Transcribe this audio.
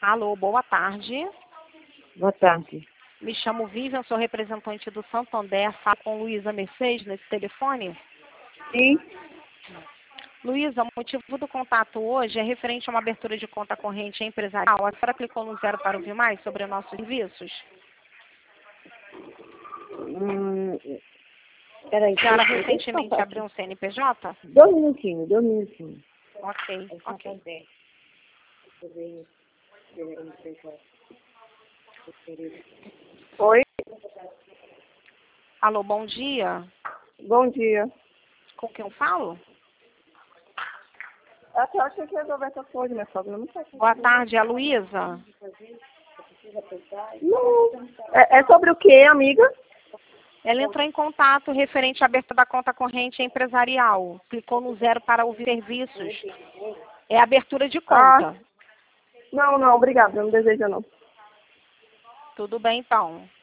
Alô, boa tarde. Boa tarde. Me chamo Vivian, sou representante do Santander. Falo com Luísa Mercedes nesse telefone. Sim. Luísa, o motivo do contato hoje é referente a uma abertura de conta corrente empresarial. A senhora clicou no 0 para ouvir mais sobre nossos serviços? Peraí. A senhora recentemente abriu um CNPJ? 2 minutinhos. Ok. Oi, Alô, bom dia. bom dia. Com quem eu falo? Eu achei que ia resolver essa coisa, minha sogra não sabe. Boa tarde, é a Luísa. Não. É sobre o que, amiga? Ela entrou em contato referente à abertura da conta corrente empresarial. Clicou no 0 para ouvir serviços. É abertura de conta. Não, obrigada. Não deseja, não. Tudo bem, então.